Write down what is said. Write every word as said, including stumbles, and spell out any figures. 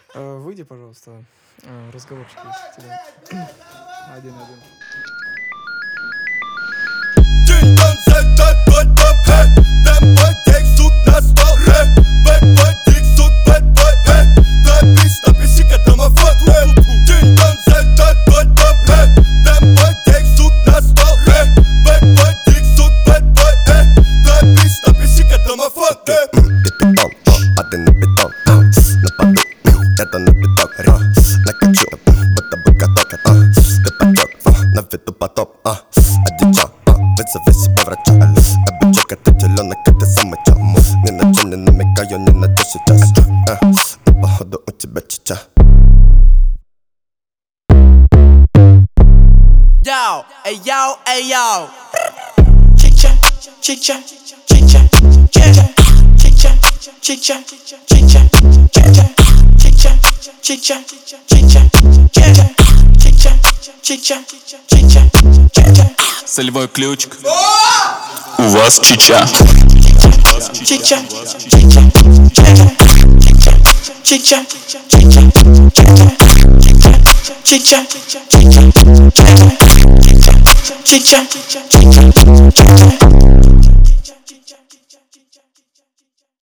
Э, Выйди, пожалуйста. Э, Разговорчик есть у тебя. Один-один. Ding-dong, zet dat wat op, hey. Ben boy, ik zoek naar stap, hey. Ben boy, ik zoek bad boy, hey. Dat is, dat is, ik het aan mijn fuck, hey. Ding-dong, zet dat wat op, hey. Ben boy, ik zoek naar stap, hey. Ben boy, ik zoek bad boy, hey. Dat is, dat is, ik het aan mijn fuck, hey. Бетон, падай на бетон, нападу, это на бетон, накачу, будто бы каток, ты потек, на виду потоп, одичал, вызови себе врача, обычок это теленок, это самый чал, ни на чем не намекаю, ни на что сейчас, походу у тебя чича. Yo, ey yo, ey yo. Chicha, chicha, chicha, chicha, chicha, chicha, chicha, chicha, chicha, chicha, chicha, chicha, chicha, chicha, chicha. Солевой ключик. У вас чича. Chicha, chicha, chicha, chicha, chicha, chicha, chicha, chicha, chicha, chicha, chicha, chicha.